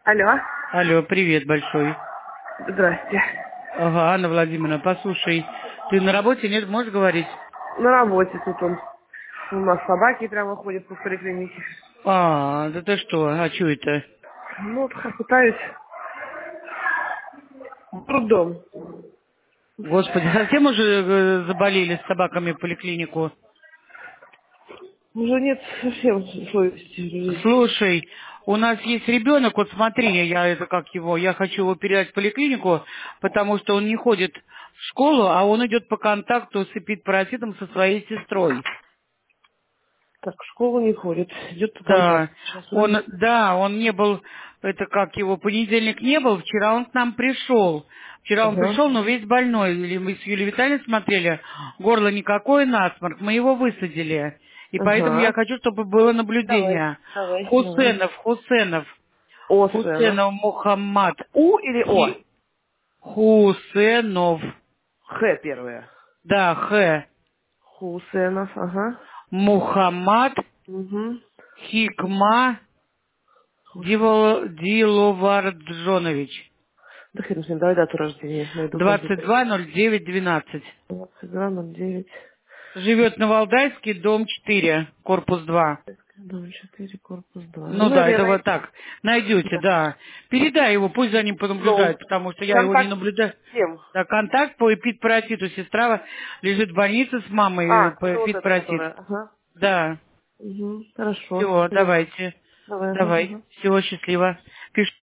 Алло. Алло, привет большой. Здрасте. Ага, Анна Владимировна, послушай, ты на работе, нет, можешь говорить? На работе тут он. У нас собаки прямо ходят по поликлинике. А, да ты что, а что это? Ну, вот пытаюсь в трудом. Господи, совсем уже заболели с собаками в поликлинику? Уже нет совсем совести в жизни. Слушай, у нас есть ребенок, вот смотри, я хочу его передать в поликлинику, потому что он не ходит в школу, а он идет по контакту с эпидпаразитом со своей сестрой. Так, в школу не ходит. Идет по Да, контакту сейчас, да? он не был, понедельник не был, вчера он к нам пришел. Вчера он Ага. пришел, но весь больной. Или мы с Юлией Витальевной смотрели, горло никакое, насморк, мы его высадили. И поэтому я Ага. хочу, чтобы было Давай, наблюдение. давай, давай. Осена. Хусенов Мухаммад. У или О? Хусенов. Х первое. Да, Хусенов, ага. Мухаммад Угу. Хикма Диловарджонович. Да хрен с ним, давай дату рождения. Найду компьютер. 220912. 22.09. Живет на Валдайске, дом 4, корпус 2. Дом 4, корпус 2. Ну Ну, да, это я это вот найду. так. Найдете, Да. да. Передай его, пусть за ним Ну, понаблюдают, потому что я его не контакт наблюдаю. с кем? Да, контакт по эпидпаразиту. Сестра лежит в больнице с мамой А, по это вот эта, эпидпаразит. которая. Ага. Да. Угу, хорошо, Все, поняла. давайте. Давай, ага, Давай. ага. Всего счастливо. Пиши.